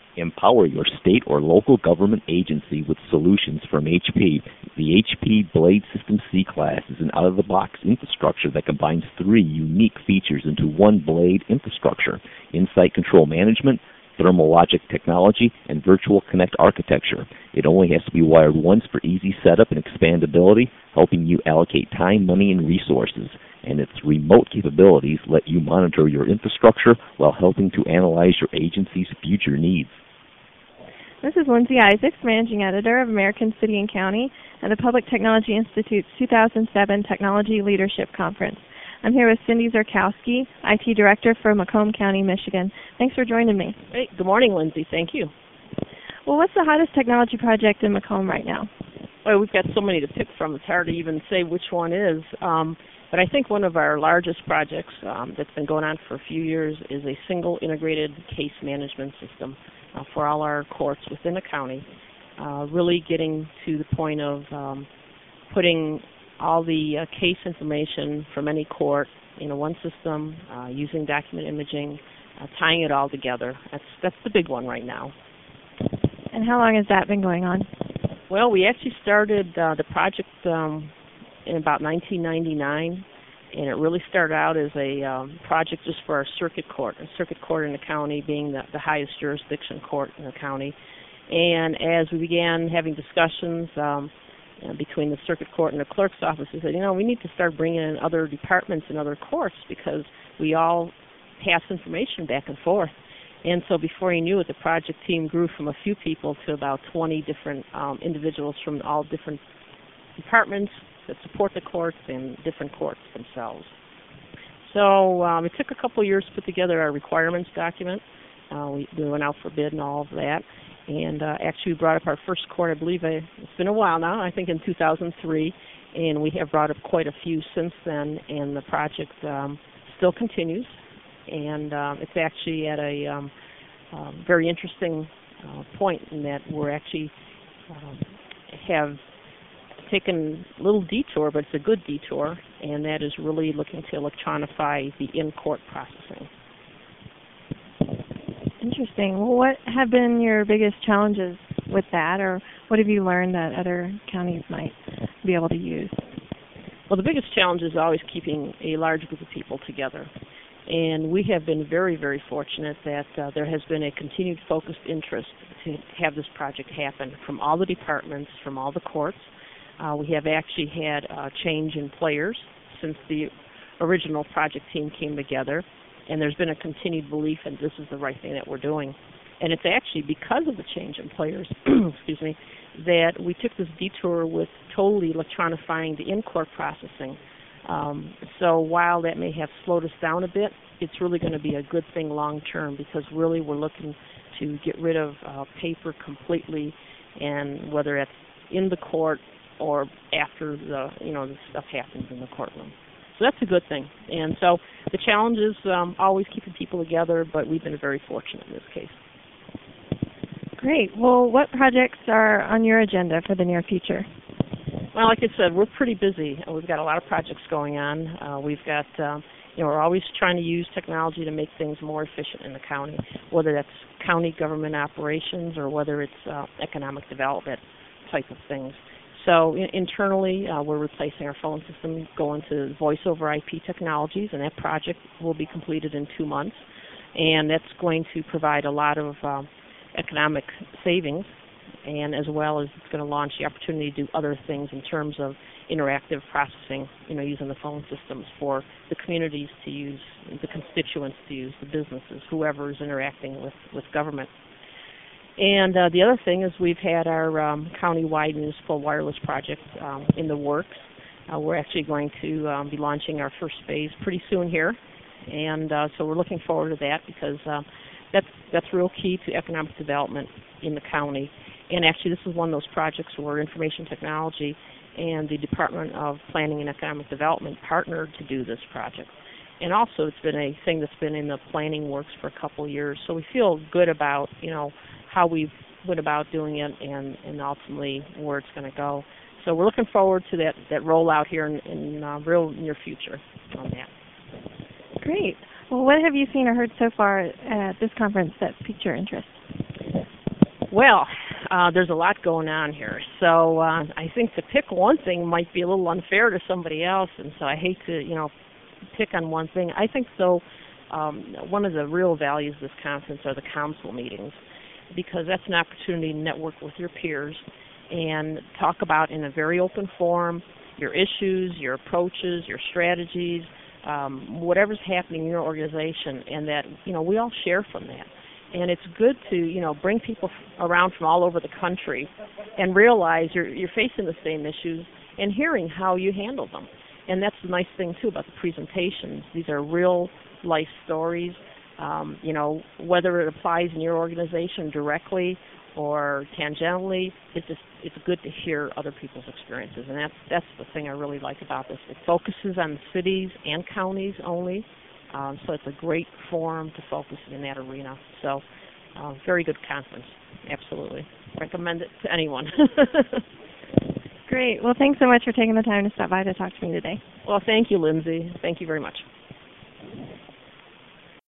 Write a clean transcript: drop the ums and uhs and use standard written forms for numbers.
Empower your state or local government agency with solutions from HP. The HP Blade System C-Class is an out-of-the-box infrastructure that combines three unique features into one blade infrastructure: Insight Control Management, Thermal Logic Technology, and Virtual Connect Architecture. It only has to be wired once for easy setup and expandability, helping you allocate time, money, and resources. And its remote capabilities let you monitor your infrastructure while helping to analyze your agency's future needs. This is Lindsay Isaacs, Managing Editor of American City and County at the Public Technology Institute's 2007 Technology Leadership Conference. I'm here with Cindy Zerkowski, IT Director for Macomb County, Michigan. Thanks for joining me. Hey, good morning, Lindsay. Thank you. Well, what's the hottest technology project in Macomb right now? Well, we've got so many to pick from. It's hard to even say which one is. But I think one of our largest projects that's been going on for a few years is a single integrated case management system for all our courts within the county, really getting to the point of putting all the case information from any court in one system, using document imaging, tying it all together. That's the big one right now. And how long has that been going on? Well, we actually started the project in about 1999, and it really started out as a project just for our circuit court in the county being the highest jurisdiction court in the county. And as we began having discussions between the circuit court and the clerk's office, we said, we need to start bringing in other departments and other courts because we all pass information back and forth. And so before you knew it, the project team grew from a few people to about 20 different individuals from all different departments that support the courts and different courts themselves. So it took a couple years to put together our requirements document. We went out for bid and all of that. And actually we brought up our first court, I believe it's been a while now, I think in 2003. And we have brought up quite a few since then. And the project still continues. And it's actually at a very interesting point in that we're actually have taken a little detour, but it's a good detour, and that is really looking to electronify the in-court processing. Interesting. Well, what have been your biggest challenges with that, or what have you learned that other counties might be able to use? Well, the biggest challenge is always keeping a large group of people together. And we have been very, very fortunate that there has been a continued focused interest to have this project happen from all the departments, from all the courts. We have actually had a change in players since the original project team came together, and there's been a continued belief that this is the right thing that we're doing. And it's actually because of the change in players, excuse me, that we took this detour with totally electronifying the in-court processing. So while that may have slowed us down a bit, it's really going to be a good thing long term because really we're looking to get rid of paper completely, and whether that's in the court or after the stuff happens in the courtroom. So that's a good thing. And so the challenge is always keeping people together, but we've been very fortunate in this case. Great. Well, what projects are on your agenda for the near future? Well, like I said, we're pretty busy. We've got a lot of projects going on. We've got, we're always trying to use technology to make things more efficient in the county, whether that's county government operations or whether it's economic development type of things. So internally, we're replacing our phone system, going to voice over IP technologies, and that project will be completed in 2 months. And that's going to provide a lot of economic savings, and as well as it's going to launch the opportunity to do other things in terms of interactive processing, using the phone systems for the communities to use, the constituents to use, the businesses, whoever is interacting with government. And the other thing is we've had our county-wide municipal wireless project in the works. We're actually going to be launching our first phase pretty soon here, and so we're looking forward to that because that's real key to economic development in the county. And actually this is one of those projects where information technology and the Department of Planning and Economic Development partnered to do this project. And also it's been a thing that's been in the planning works for a couple of years, so we feel good about, how we went about doing it and ultimately where it's going to go. So we're looking forward to that rollout here in real near future on that. Great. Well, what have you seen or heard so far at this conference that piqued your interest? Well, there's a lot going on here. So I think to pick one thing might be a little unfair to somebody else, and so I hate to, pick on one thing. I think, though, one of the real values of this conference are the council meetings, because that's an opportunity to network with your peers and talk about in a very open forum your issues, your approaches, your strategies, whatever's happening in your organization, and that, we all share from that. And it's good to, bring people around from all over the country and realize you're facing the same issues and hearing how you handle them. And that's the nice thing, too, about the presentations. These are real life stories, whether it applies in your organization directly or tangentially, it's good to hear other people's experiences. And that's the thing I really like about this. It focuses on cities and counties only. So it's a great forum to focus in that arena. So very good conference, absolutely. Recommend it to anyone. Great. Well, thanks so much for taking the time to stop by to talk to me today. Well, thank you, Lindsay. Thank you very much.